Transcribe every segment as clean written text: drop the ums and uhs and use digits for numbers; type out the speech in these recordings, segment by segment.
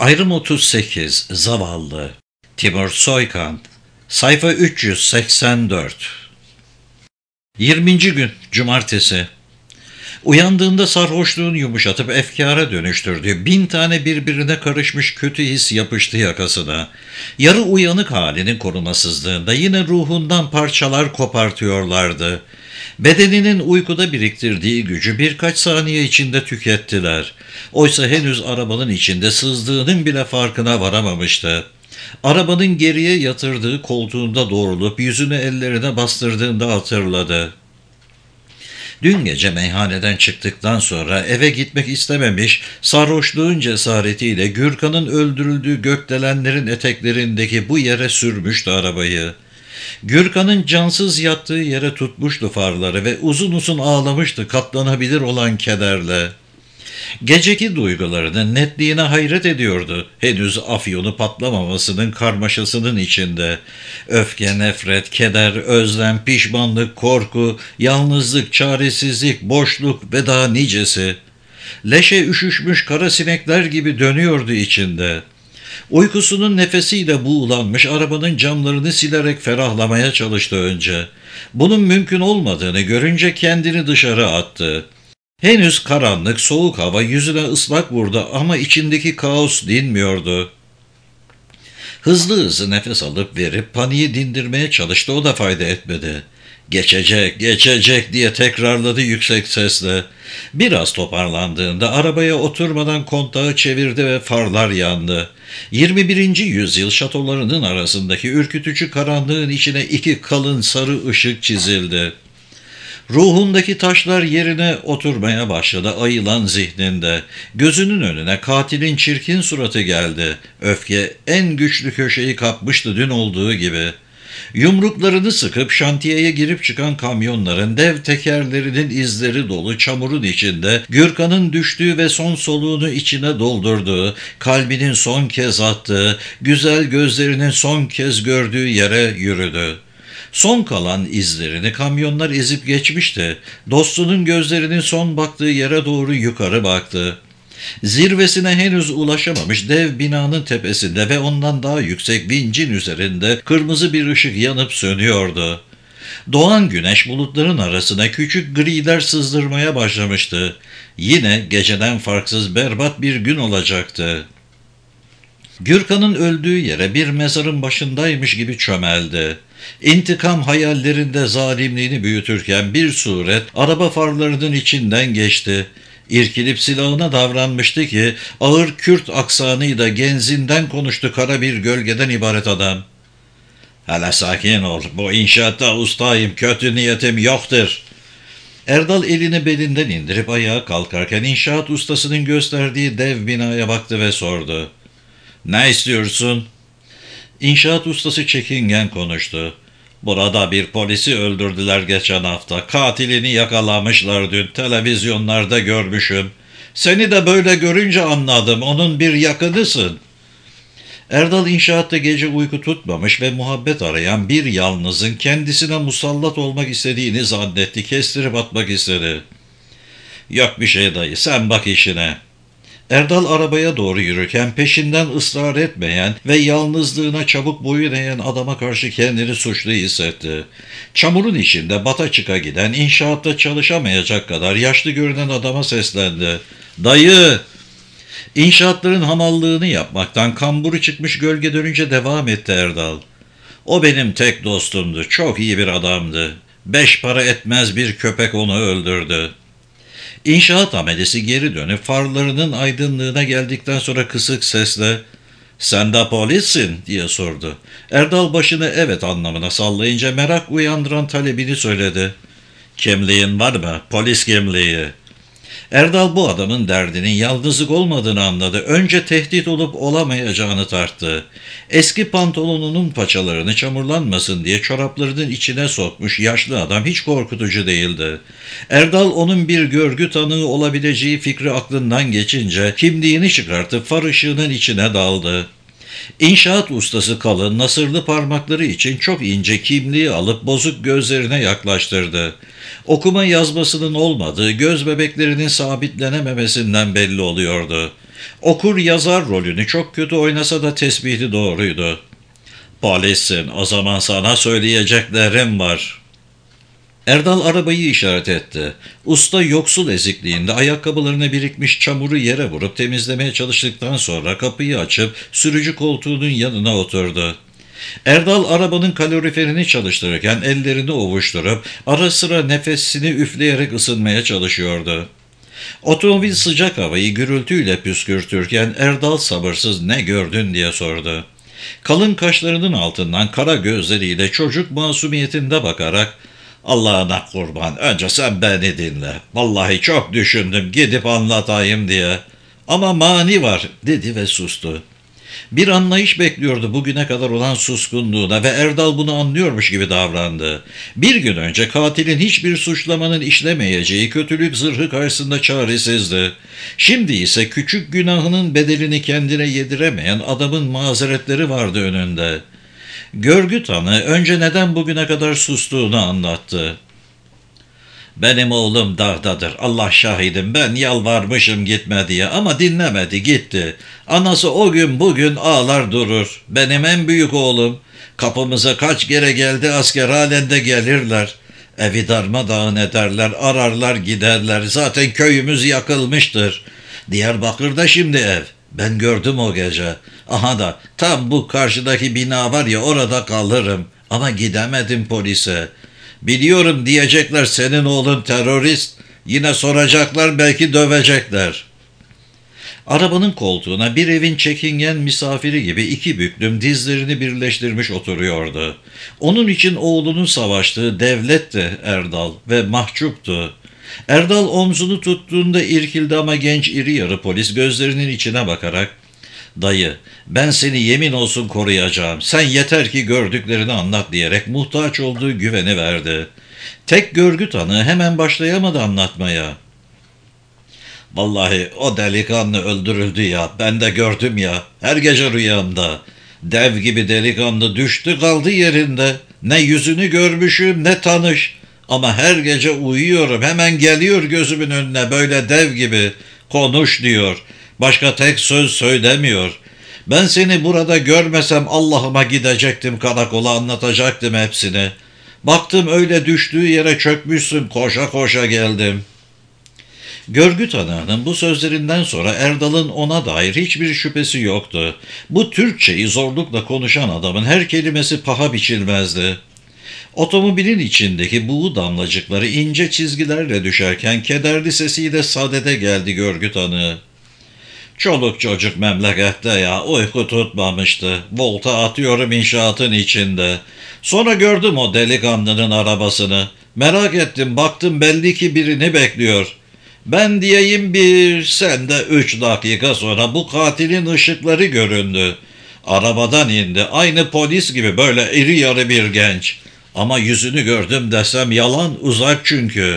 Ayrım 38 Zavallı Timur Soykan Sayfa 384 20. gün Cumartesi. Uyandığında sarhoşluğun yumuşatıp efkâra dönüştürdüğü 1000 tane birbirine karışmış kötü his yapıştı yakasına. Yarı uyanık halinin korumasızlığında yine ruhundan parçalar kopartıyorlardı. Bedeninin uykuda biriktirdiği gücü birkaç saniye içinde tükettiler. Oysa henüz arabanın içinde sızdığının bile farkına varamamıştı. Arabanın geriye yatırdığı koltuğunda doğrulup yüzünü ellerine bastırdığında hatırladı. Dün gece meyhaneden çıktıktan sonra eve gitmek istememiş, sarhoşluğun cesaretiyle Gürkan'ın öldürüldüğü gökdelenlerin eteklerindeki bu yere sürmüştü arabayı. Gürkan'ın cansız yattığı yere tutmuştu farları ve uzun uzun ağlamıştı katlanabilir olan kederle. Geceki duygularının netliğine hayret ediyordu. Henüz afyonu patlamamasının karmaşasının içinde. Öfke, nefret, keder, özlem, pişmanlık, korku, yalnızlık, çaresizlik, boşluk ve daha nicesi. Leşe üşüşmüş kara sinekler gibi dönüyordu içinde. Uykusunun nefesiyle buğulanmış arabanın camlarını silerek ferahlamaya çalıştı önce. Bunun mümkün olmadığını görünce kendini dışarı attı. Henüz karanlık, soğuk hava yüzüne ıslak vurdu ama içindeki kaos dinmiyordu. Hızlı hızlı nefes alıp verip paniği dindirmeye çalıştı, o da fayda etmedi. Geçecek, geçecek diye tekrarladı yüksek sesle. Biraz toparlandığında arabaya oturmadan kontağı çevirdi ve farlar yandı. 21. yüzyıl şatolarının arasındaki ürkütücü karanlığın içine iki kalın sarı ışık çizildi. Ruhundaki taşlar yerine oturmaya başladı ayılan zihninde. Gözünün önüne katilin çirkin suratı geldi. Öfke en güçlü köşeyi kapmıştı dün olduğu gibi. Yumruklarını sıkıp şantiyeye girip çıkan kamyonların dev tekerlerinin izleri dolu çamurun içinde Gürkan'ın düştüğü ve son soluğunu içine doldurduğu, kalbinin son kez attığı, güzel gözlerinin son kez gördüğü yere yürüdü. Son kalan izlerini kamyonlar ezip geçmişti. Dostunun gözlerinin son baktığı yere doğru yukarı baktı. Zirvesine henüz ulaşamamış dev binanın tepesinde ve ondan daha yüksek vincin üzerinde kırmızı bir ışık yanıp sönüyordu. Doğan güneş bulutların arasına küçük griler sızdırmaya başlamıştı. Yine geceden farksız berbat bir gün olacaktı. Gürkan'ın öldüğü yere bir mezarın başındaymış gibi çömeldi. İntikam hayallerinde zalimliğini büyütürken bir suret araba farlarının içinden geçti. İrkilip silahına davranmıştı ki ağır Kürt aksanıyla genzinden konuştu kara bir gölgeden ibaret adam. "Hele sakin ol, bu inşaatta ustayım, kötü niyetim yoktur." Erdal elini belinden indirip ayağa kalkarken inşaat ustasının gösterdiği dev binaya baktı ve sordu. "Ne istiyorsun?" İnşaat ustası çekingen konuştu. "Burada bir polisi öldürdüler geçen hafta. Katilini yakalamışlar dün. Televizyonlarda görmüşüm. Seni de böyle görünce anladım. Onun bir yakınısın." Erdal inşaatta gece uyku tutmamış ve muhabbet arayan bir yalnızın kendisine musallat olmak istediğini zannetti. Kestirip atmak istedi. "Yok bir şey dayı, sen bak işine." Erdal arabaya doğru yürürken peşinden ısrar etmeyen ve yalnızlığına çabuk boyun eğen adama karşı kendini suçlu hissetti. Çamurun içinde bata çıka giden, inşaatta çalışamayacak kadar yaşlı görünen adama seslendi. "Dayı!" İnşaatların hamallığını yapmaktan kamburu çıkmış gölge dönünce devam etti Erdal. "O benim tek dostumdu, çok iyi bir adamdı. 5 para etmez bir köpek onu öldürdü." İnşaat amelesi geri dönüp farlarının aydınlığına geldikten sonra kısık sesle "Sen de polissin?" diye sordu. Erdal başını evet anlamına sallayınca merak uyandıran talebini söyledi. "Kimliğin var mı? Polis kimliği." Erdal bu adamın derdinin yalnızlık olmadığını anladı. Önce tehdit olup olamayacağını tarttı. Eski pantolonunun paçalarını çamurlanmasın diye çoraplarının içine sokmuş yaşlı adam hiç korkutucu değildi. Erdal onun bir görgü tanığı olabileceği fikri aklından geçince kimliğini çıkartıp far ışığının içine daldı. İnşaat ustası kalın, nasırlı parmakları için çok ince kimliği alıp bozuk gözlerine yaklaştırdı. Okuma yazmasının olmadığı, göz bebeklerinin sabitlenememesinden belli oluyordu. Okur yazar rolünü çok kötü oynasa da tespiti doğruydu. Polissin, o zaman sana söyleyeceklerim var. Erdal arabayı işaret etti. Usta yoksul ezikliğinde ayakkabılarına birikmiş çamuru yere vurup temizlemeye çalıştıktan sonra kapıyı açıp sürücü koltuğunun yanına oturdu. Erdal arabanın kaloriferini çalıştırırken ellerini ovuşturup ara sıra nefesini üfleyerek ısınmaya çalışıyordu. Otomobil sıcak havayı gürültüyle püskürtürken Erdal sabırsız ne gördün diye sordu. Kalın kaşlarının altından kara gözleriyle çocuk masumiyetinde bakarak Allah'ına kurban önce sen beni dinle. Vallahi çok düşündüm gidip anlatayım diye. Ama mani var dedi ve sustu. Bir anlayış bekliyordu bugüne kadar olan suskunluğuna ve Erdal bunu anlıyormuş gibi davrandı. Bir gün önce katilin hiçbir suçlamanın işlemeyeceği kötülük zırhı karşısında çaresizdi. Şimdi ise küçük günahının bedelini kendine yediremeyen adamın mazeretleri vardı önünde. Görgü tanığı önce neden bugüne kadar sustuğunu anlattı. Benim oğlum dağdadır. Allah şahidim ben yalvarmışım gitme diye ama dinlemedi gitti. Anası o gün bugün ağlar durur. Benim en büyük oğlum. Kapımıza kaç kere geldi asker halen de gelirler. Evi darmadağın ederler, ararlar giderler. Zaten köyümüz yakılmıştır. Diyarbakır'da şimdi ev. Ben gördüm o gece. Aha da tam bu karşıdaki bina var ya orada kalırım. Ama gidemedim polise. Biliyorum diyecekler senin oğlun terörist. Yine soracaklar belki dövecekler. Arabanın koltuğuna bir evin çekingen misafiri gibi iki büklüm dizlerini birleştirmiş oturuyordu. Onun için oğlunun savaştığı devletti Erdal ve mahcuptu. Erdal omzunu tuttuğunda irkildi ama genç iri yarı polis gözlerinin içine bakarak ''Dayı, ben seni yemin olsun koruyacağım. Sen yeter ki gördüklerini anlat.'' diyerek muhtaç olduğu güveni verdi. Tek görgü tanığı hemen başlayamadı anlatmaya. ''Vallahi o delikanlı öldürüldü ya. Ben de gördüm ya. Her gece rüyamda. Dev gibi delikanlı düştü kaldı yerinde. Ne yüzünü görmüşüm ne tanış. Ama her gece uyuyorum. Hemen geliyor gözümün önüne böyle dev gibi. Konuş diyor. Başka tek söz söylemiyor. Ben seni burada görmesem Allah'ıma gidecektim karakola anlatacaktım hepsini. Baktım öyle düştüğü yere çökmüşsün koşa koşa geldim.'' Görgü tanığının bu sözlerinden sonra Erdal'ın ona dair hiçbir şüphesi yoktu. Bu Türkçeyi zorlukla konuşan adamın her kelimesi paha biçilmezdi. Otomobilin içindeki buğu damlacıkları ince çizgilerle düşerken kederli sesiyle sadede geldi görgü tanığı. ''Çoluk çocuk memlekette ya, uyku tutmamıştı. Volta atıyorum inşaatın içinde. Sonra gördüm o delikanlının arabasını. Merak ettim, baktım belli ki birini bekliyor. Ben diyeyim bir, sen de 3 dakika sonra bu katilin ışıkları göründü. Arabadan indi, aynı polis gibi böyle iri yarı bir genç. Ama yüzünü gördüm desem yalan, uzak çünkü.''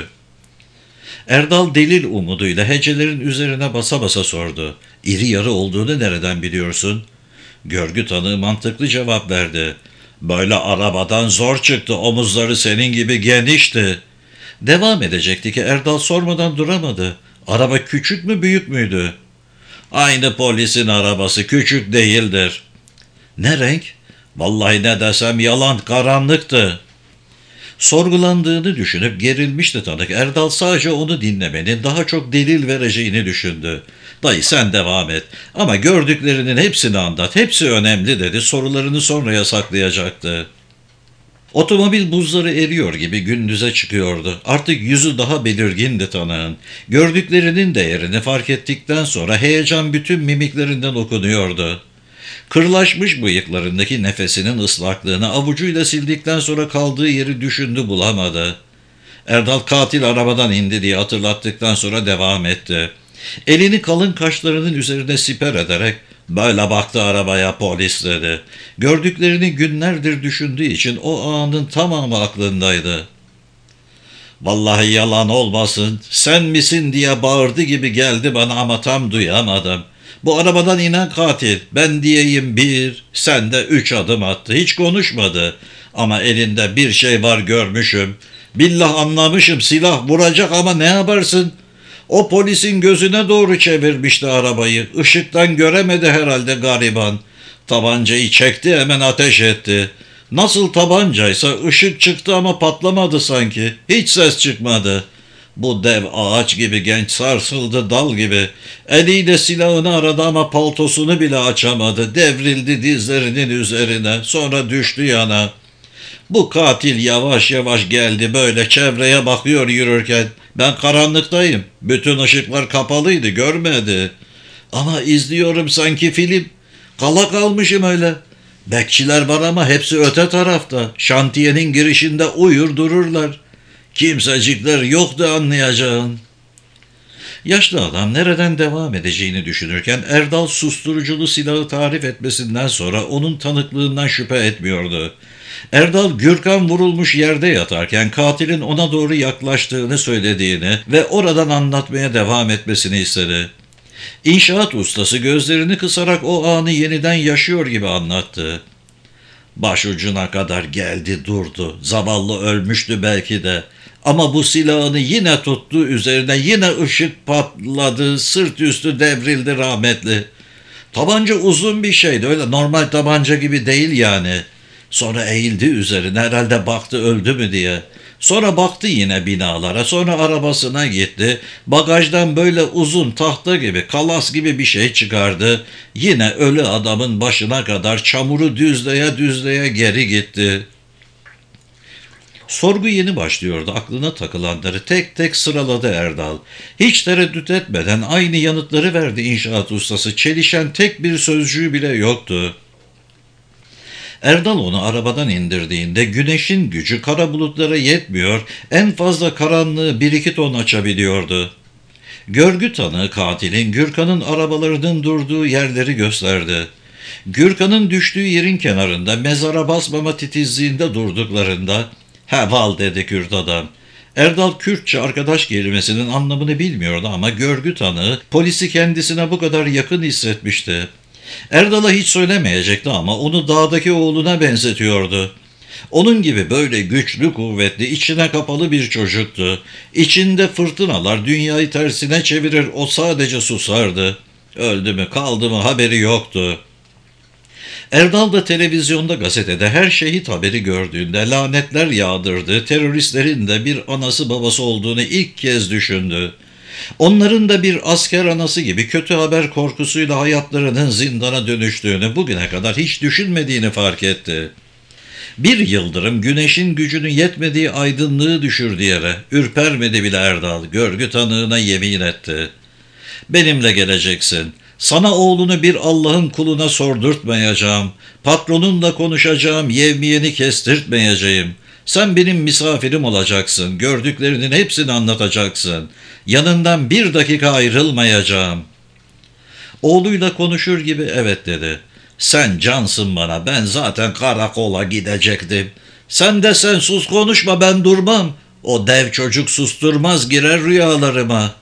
Erdal delil umuduyla hecelerin üzerine basa basa sordu. ''İri yarı olduğunu nereden biliyorsun?'' Görgü tanığı mantıklı cevap verdi. ''Böyle arabadan zor çıktı, omuzları senin gibi genişti.'' Devam edecekti ki Erdal sormadan duramadı. ''Araba küçük mü büyük müydü?'' ''Aynı polisin arabası, küçük değildir.'' ''Ne renk?'' ''Vallahi ne desem yalan, karanlıktı.'' Sorgulandığını düşünüp gerilmişti tanık. Erdal sadece onu dinlemenin daha çok delil vereceğini düşündü. ''Dayı sen devam et ama gördüklerinin hepsini anlat, hepsi önemli.'' dedi. Sorularını sonraya saklayacaktı. Otomobil buzları eriyor gibi gündüze çıkıyordu. Artık yüzü daha belirgindi tanığın. Gördüklerinin değerini fark ettikten sonra heyecan bütün mimiklerinden okunuyordu. Kırlaşmış bıyıklarındaki nefesinin ıslaklığını avucuyla sildikten sonra kaldığı yeri düşündü bulamadı. Erdal katil arabadan indi diye hatırlattıktan sonra devam etti. Elini kalın kaşlarının üzerine siper ederek ''Böyle baktı arabaya polis.'' dedi. Gördüklerini günlerdir düşündüğü için o anın tamamı aklındaydı. ''Vallahi yalan olmasın, sen misin?'' diye bağırdı gibi geldi bana ama tam duyamadım. Bu arabadan inen katil, ben diyeyim 1, sen de 3 adım attı. Hiç konuşmadı. Ama elinde bir şey var görmüşüm. Billah anlamışım, silah vuracak ama ne yaparsın? O polisin gözüne doğru çevirmişti arabayı. Işıktan göremedi herhalde gariban. Tabancayı çekti, hemen ateş etti. Nasıl tabancaysa ışık çıktı ama patlamadı sanki. Hiç ses çıkmadı. Bu dev ağaç gibi genç sarsıldı dal gibi. Eliyle silahını aradı ama paltosunu bile açamadı. Devrildi dizlerinin üzerine. Sonra düştü yana. Bu katil yavaş yavaş geldi, böyle çevreye bakıyor yürürken. Ben karanlıktayım. Bütün ışıklar kapalıydı, görmedi. Ama izliyorum sanki film. Kala kalmışım öyle. Bekçiler var ama hepsi öte tarafta. Şantiyenin girişinde uyur dururlar. Kimsecikler yoktu anlayacağın. Yaşlı adam nereden devam edeceğini düşünürken Erdal susturuculu silahı tarif etmesinden sonra onun tanıklığından şüphe etmiyordu. Erdal, Gürkan vurulmuş yerde yatarken katilin ona doğru yaklaştığını söylediğini ve oradan anlatmaya devam etmesini istedi. İnşaat ustası gözlerini kısarak o anı yeniden yaşıyor gibi anlattı. Başucuna kadar geldi durdu. Zavallı ölmüştü belki de. Ama bu silahını yine tuttu üzerine, yine ışık patladı, sırt üstü devrildi rahmetli. Tabanca uzun bir şeydi, öyle normal tabanca gibi değil yani. Sonra eğildi üzerine, herhalde baktı öldü mü diye. Sonra baktı yine binalara, sonra arabasına gitti. Bagajdan böyle uzun tahta gibi, kalas gibi bir şey çıkardı. Yine ölü adamın başına kadar çamuru düzleye düzleye geri gitti. Sorgu yeni başlıyordu. Aklına takılanları tek tek sıraladı Erdal. Hiç tereddüt etmeden aynı yanıtları verdi inşaat ustası. Çelişen tek bir sözcüğü bile yoktu. Erdal onu arabadan indirdiğinde güneşin gücü kara bulutlara yetmiyor, en fazla karanlığı 1-2 ton açabiliyordu. Görgü tanığı katilin Gürkan'ın arabalarının durduğu yerleri gösterdi. Gürkan'ın düştüğü yerin kenarında mezara basmama titizliğinde durduklarında "Heval" dedi Kürt adam. Erdal Kürtçe arkadaş kelimesinin anlamını bilmiyordu ama görgü tanığı polisi kendisine bu kadar yakın hissetmişti. Erdal'a hiç söylemeyecekti ama onu dağdaki oğluna benzetiyordu. Onun gibi böyle güçlü, kuvvetli, içine kapalı bir çocuktu. İçinde fırtınalar dünyayı tersine çevirir, o sadece susardı. Öldü mü kaldı mı haberi yoktu. Erdal da televizyonda, gazetede her şehit haberi gördüğünde lanetler yağdırdı, teröristlerin de bir anası babası olduğunu ilk kez düşündü. Onların da bir asker anası gibi kötü haber korkusuyla hayatlarının zindana dönüştüğünü bugüne kadar hiç düşünmediğini fark etti. Bir yıldırım güneşin gücünün yetmediği aydınlığı düşürdü yere. Ürpermedi bile Erdal, görgü tanığına yemin etti. "Benimle geleceksin. Sana oğlunu bir Allah'ın kuluna sordurtmayacağım. Patronunla konuşacağım, yevmiyeni kestirtmeyeceğim. Sen benim misafirim olacaksın. Gördüklerinin hepsini anlatacaksın. Yanından bir dakika ayrılmayacağım." Oğluyla konuşur gibi evet dedi. "Sen cansın bana, ben zaten karakola gidecektim. Sen de sen sus konuşma, ben durmam. O dev çocuk susturmaz, girer rüyalarıma."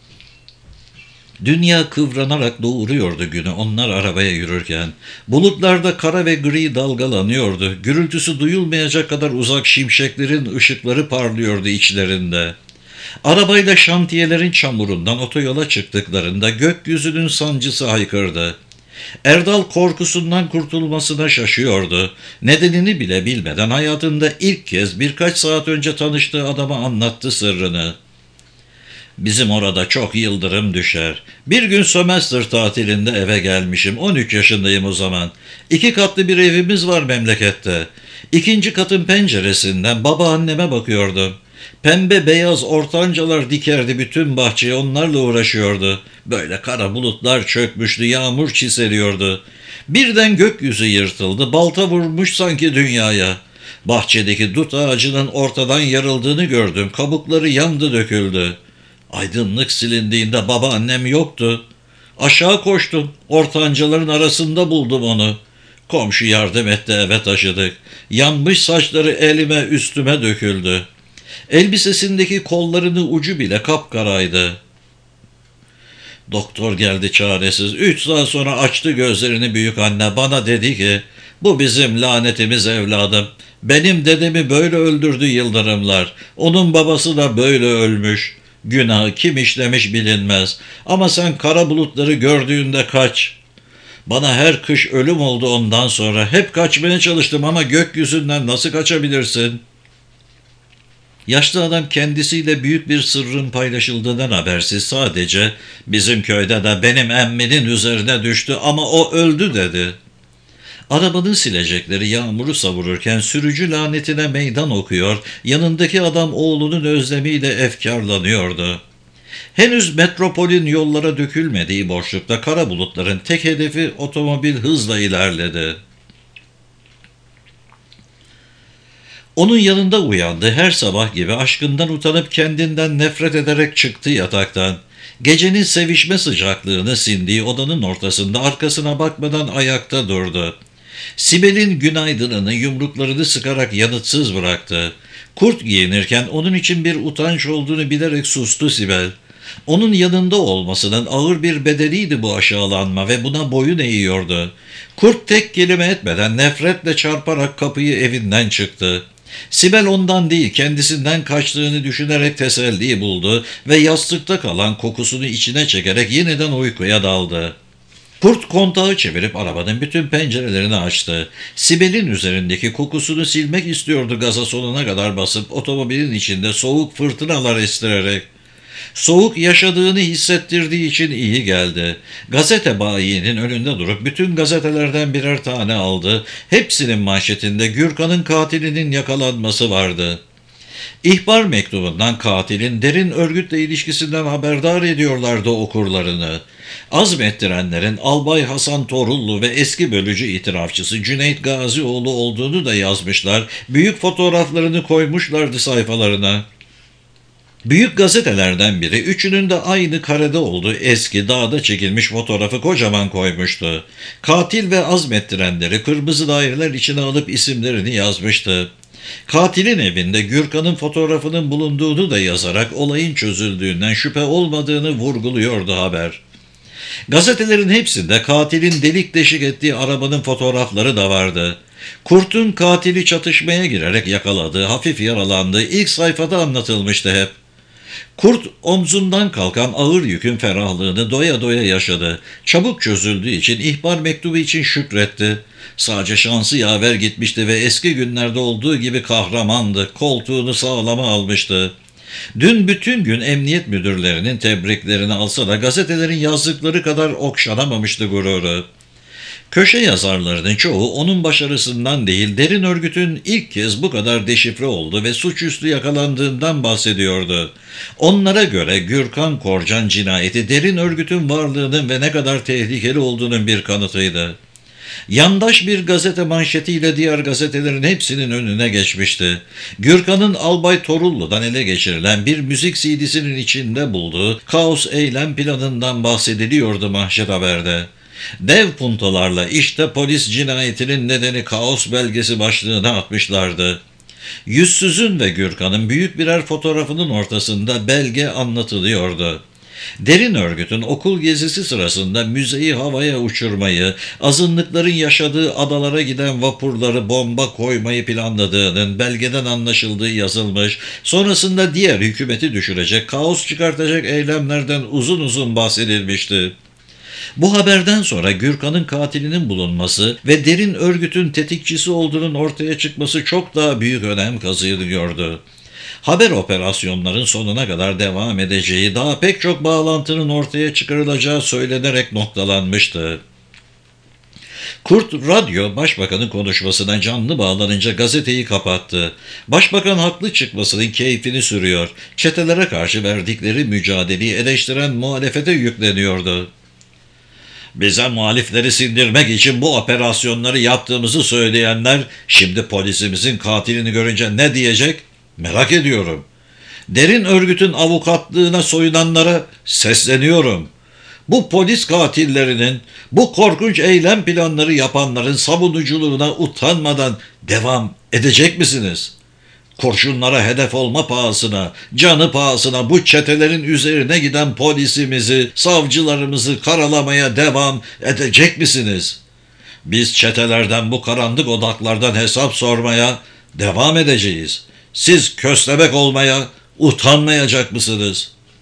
Dünya kıvranarak doğuruyordu günü onlar arabaya yürürken. Bulutlarda kara ve gri dalgalanıyordu. Gürültüsü duyulmayacak kadar uzak şimşeklerin ışıkları parlıyordu içlerinde. Arabayla şantiyelerin çamurundan otoyola çıktıklarında gökyüzünün sancısı haykırdı. Erdal korkusundan kurtulmasına şaşıyordu. Nedenini bile bilmeden hayatında ilk kez birkaç saat önce tanıştığı adama anlattı sırrını. "Bizim orada çok yıldırım düşer. Bir gün sömestr tatilinde eve gelmişim. 13 yaşındayım o zaman. 2 katlı bir evimiz var memlekette. 2. katın penceresinden babaanneme bakıyordum. Pembe beyaz ortancalar dikerdi bütün bahçeye, onlarla uğraşıyordu. Böyle kara bulutlar çökmüştü, yağmur çiseliyordu. Birden gökyüzü yırtıldı, balta vurmuş sanki dünyaya. Bahçedeki dut ağacının ortadan yarıldığını gördüm, kabukları yandı döküldü. Aydınlık silindiğinde babaannem yoktu. Aşağı koştum, ortancaların arasında buldum onu. Komşu yardım etti, eve taşıdık. Yanmış saçları elime üstüme döküldü. Elbisesindeki kollarının ucu bile kapkaraydı. Doktor geldi çaresiz. 3 saat sonra açtı gözlerini büyük anne. Bana dedi ki, bu bizim lanetimiz evladım. Benim dedemi böyle öldürdü yıldırımlar. Onun babası da böyle ölmüş. Günahı kim işlemiş bilinmez. Ama sen kara bulutları gördüğünde kaç. Bana her kış ölüm oldu ondan sonra. Hep kaçmaya çalıştım ama gökyüzünden nasıl kaçabilirsin? Yaşlı adam kendisiyle büyük bir sırrın paylaşıldığından habersiz sadece bizim köyde de benim emminin üzerine düştü ama o öldü dedi. Arabanın silecekleri yağmuru savururken sürücü lanetine meydan okuyor, yanındaki adam oğlunun özlemiyle efkarlanıyordu. Henüz metropolün yollara dökülmediği boşlukta kara bulutların tek hedefi otomobil hızla ilerledi. Onun yanında uyandı, her sabah gibi aşkından utanıp kendinden nefret ederek çıktı yataktan. Gecenin sevişme sıcaklığını sindiği odanın ortasında arkasına bakmadan ayakta durdu. Sibel'in günaydınını yumruklarını sıkarak yanıtsız bıraktı. Kurt giyinirken onun için bir utanç olduğunu bilerek sustu Sibel. Onun yanında olmasının ağır bir bedeliydi bu aşağılanma ve buna boyun eğiyordu. Kurt tek kelime etmeden nefretle çarparak kapıyı evinden çıktı. Sibel ondan değil kendisinden kaçtığını düşünerek teselli buldu ve yastıkta kalan kokusunu içine çekerek yeniden uykuya daldı. Kurt kontağı çevirip arabanın bütün pencerelerini açtı. Sibel'in üzerindeki kokusunu silmek istiyordu gaza sonuna kadar basıp otomobilin içinde soğuk fırtınalar estirerek. Soğuk yaşadığını hissettirdiği için iyi geldi. Gazete bayinin önünde durup bütün gazetelerden birer tane aldı. Hepsinin manşetinde Gürkan'ın katilinin yakalanması vardı. İhbar mektubundan katilin derin örgütle ilişkisinden haberdar ediyorlardı okurlarını. Azmettirenlerin Albay Hasan Torullu ve eski bölücü itirafçısı Cüneyt Gazioğlu olduğunu da yazmışlar. Büyük fotoğraflarını koymuşlardı sayfalarına. Büyük gazetelerden biri üçünün de aynı karede olduğu eski dağda çekilmiş fotoğrafı kocaman koymuştu. Katil ve azmettirenleri kırmızı daireler içine alıp isimlerini yazmıştı. Katilin evinde Gürkan'ın fotoğrafının bulunduğunu da yazarak olayın çözüldüğünden şüphe olmadığını vurguluyordu haber. Gazetelerin hepsinde katilin delik deşik ettiği arabanın fotoğrafları da vardı. Kurt'un katili çatışmaya girerek yakaladığı, hafif yaralandığı ilk sayfada anlatılmıştı hep. Kurt omzundan kalkan ağır yükün ferahlığını doya doya yaşadı. Çabuk çözüldüğü için ihbar mektubu için şükretti. Sadece şansı yaver gitmişti ve eski günlerde olduğu gibi kahramandı. Koltuğunu sağlama almıştı. Dün bütün gün emniyet müdürlerinin tebriklerini alsa da gazetelerin yazdıkları kadar okşanamamıştı gururu. Köşe yazarlarının çoğu onun başarısından değil, derin örgütün ilk kez bu kadar deşifre oldu ve suçüstü yakalandığından bahsediyordu. Onlara göre Gürkan Korcan cinayeti derin örgütün varlığının ve ne kadar tehlikeli olduğunun bir kanıtıydı. Yandaş bir gazete manşetiyle diğer gazetelerin hepsinin önüne geçmişti. Gürkan'ın Albay Torullu'dan ele geçirilen bir müzik CD'sinin içinde bulduğu kaos eylem planından bahsediliyordu manşet haberde. Dev puntolarla işte polis cinayetinin nedeni kaos belgesi başlığına atmışlardı. Yüzsüz'ün ve Gürkan'ın büyük birer fotoğrafının ortasında belge anlatılıyordu. Derin örgütün okul gezisi sırasında müzeyi havaya uçurmayı, azınlıkların yaşadığı adalara giden vapurları bomba koymayı planladığının belgeden anlaşıldığı yazılmış, sonrasında diğer hükümeti düşürecek, kaos çıkartacak eylemlerden uzun uzun bahsedilmişti. Bu haberden sonra Gürkan'ın katilinin bulunması ve derin örgütün tetikçisi olduğunun ortaya çıkması çok daha büyük önem kazanıyordu. Haber operasyonların sonuna kadar devam edeceği, daha pek çok bağlantının ortaya çıkarılacağı söylenerek noktalanmıştı. Kurt radyo başbakanın konuşmasına canlı bağlanınca gazeteyi kapattı. Başbakan haklı çıkmasının keyfini sürüyor. Çetelere karşı verdikleri mücadeleyi eleştiren muhalefete yükleniyordu. Bize muhalifleri sindirmek için bu operasyonları yaptığımızı söyleyenler şimdi polisimizin katilini görünce ne diyecek? Merak ediyorum. Derin örgütün avukatlığına soyunanlara sesleniyorum. Bu polis katillerinin, bu korkunç eylem planları yapanların savunuculuğuna utanmadan devam edecek misiniz? Kurşunlara hedef olma pahasına, canı pahasına bu çetelerin üzerine giden polisimizi, savcılarımızı karalamaya devam edecek misiniz? Biz çetelerden, bu karanlık odaklardan hesap sormaya devam edeceğiz. Siz köstebek olmaya utanmayacak mısınız?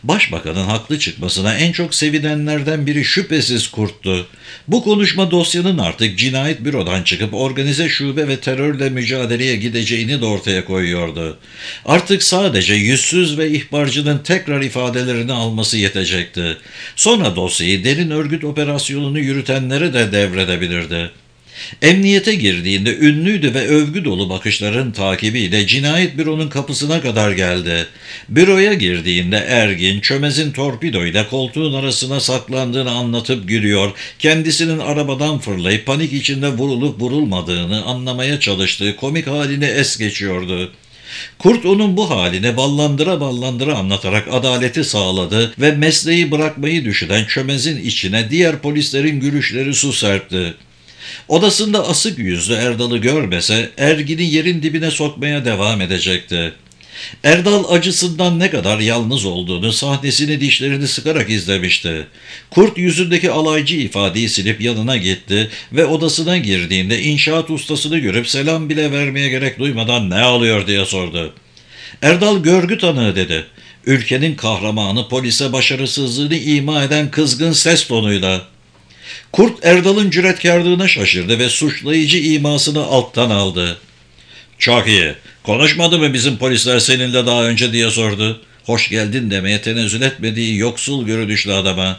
Başbakanın haklı çıkmasına en çok sevinenlerden biri şüphesiz Kurt'tu. Bu konuşma dosyanın artık cinayet bürodan çıkıp organize şube ve terörle mücadeleye gideceğini de ortaya koyuyordu. Artık sadece yüzsüz ve ihbarcının tekrar ifadelerini alması yetecekti. Sonra dosyayı derin örgüt operasyonunu yürütenlere de devredebilirdi. Emniyete girdiğinde ünlüydü ve övgü dolu bakışların takibiyle cinayet büronun kapısına kadar geldi. Büroya girdiğinde Ergin, çömezin torpidoyla koltuğun arasına saklandığını anlatıp gülüyor, kendisinin arabadan fırlayıp panik içinde vurulup vurulmadığını anlamaya çalıştığı komik halini es geçiyordu. Kurt onun bu haline ballandıra ballandıra anlatarak adaleti sağladı ve mesleği bırakmayı düşünen çömezin içine diğer polislerin gülüşleri su serpti. Odasında asık yüzlü Erdal'ı görmese Ergin'i yerin dibine sokmaya devam edecekti. Erdal acısından ne kadar yalnız olduğunu sahnesini dişlerini sıkarak izlemişti. Kurt yüzündeki alaycı ifadeyi silip yanına gitti ve odasına girdiğinde inşaat ustasını görüp selam bile vermeye gerek duymadan ne alıyor diye sordu. Erdal görgü tanığı dedi. Ülkenin kahramanı polise başarısızlığını ima eden kızgın ses tonuyla. Kurt Erdal'ın cüretkarlığına şaşırdı ve suçlayıcı imasını alttan aldı. "Çok iyi. Konuşmadı mı bizim polisler seninle daha önce?" diye sordu. Hoş geldin demeye tenezzül etmediği yoksul görünüşlü adama.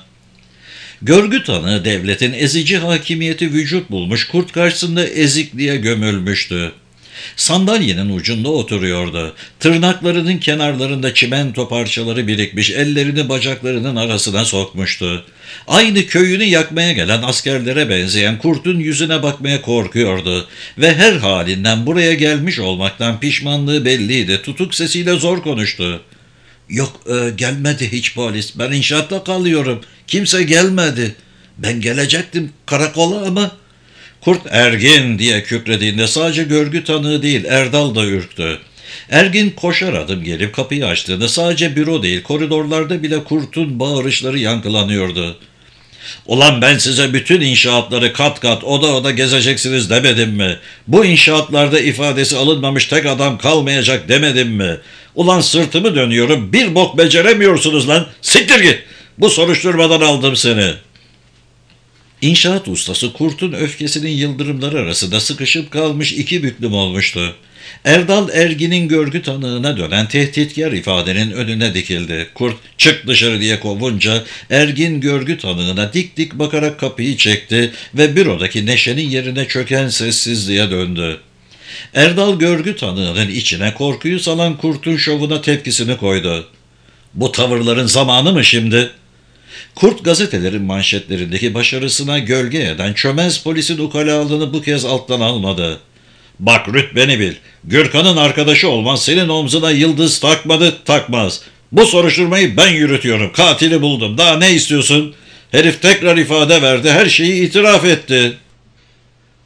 Görgü tanığı devletin ezici hakimiyeti vücut bulmuş, Kurt karşısında ezikliğe gömülmüştü. Sandalyenin ucunda oturuyordu. Tırnaklarının kenarlarında çimento parçaları birikmiş, ellerini bacaklarının arasına sokmuştu. Aynı köyünü yakmaya gelen askerlere benzeyen Kurt'un yüzüne bakmaya korkuyordu ve her halinden buraya gelmiş olmaktan pişmanlığı belliydi. Tutuk sesiyle zor konuştu. "Yok, gelmedi hiç polis. Ben inşaatta kalıyorum. Kimse gelmedi. Ben gelecektim karakola ama..." Kurt Ergin diye kükrediğinde sadece görgü tanığı değil Erdal da ürktü. Ergin koşar adım gelip kapıyı açtığında sadece büro değil koridorlarda bile Kurt'un bağırışları yankılanıyordu. "Ulan ben size bütün inşaatları kat kat oda oda gezeceksiniz demedim mi? Bu inşaatlarda ifadesi alınmamış tek adam kalmayacak demedim mi? Ulan sırtımı dönüyorum, bir bok beceremiyorsunuz lan, siktir git, bu soruşturmadan aldım seni." İnşaat ustası Kurt'un öfkesinin yıldırımları arasında sıkışıp kalmış iki büklüm olmuştu. Erdal Ergin'in görgü tanığına dönen tehditkar ifadenin önüne dikildi. Kurt "çık dışarı" diye kovunca Ergin görgü tanığına dik dik bakarak kapıyı çekti ve bürodaki neşenin yerine çöken sessizliğe döndü. Erdal görgü tanığının içine korkuyu salan Kurt'un şovuna tepkisini koydu. "Bu tavırların zamanı mı şimdi?" Kurt gazetelerin manşetlerindeki başarısına gölge eden çömez polisin ukalalığını bu kez alttan almadı. "Bak rütbeni bil. Gürkan'ın arkadaşı olman senin omzuna yıldız takmadı, takmaz. Bu soruşturmayı ben yürütüyorum. Katili buldum. Daha ne istiyorsun? Herif tekrar ifade verdi. Her şeyi itiraf etti."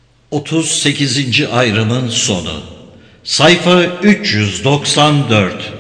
38. ayrımın sonu. Sayfa 394.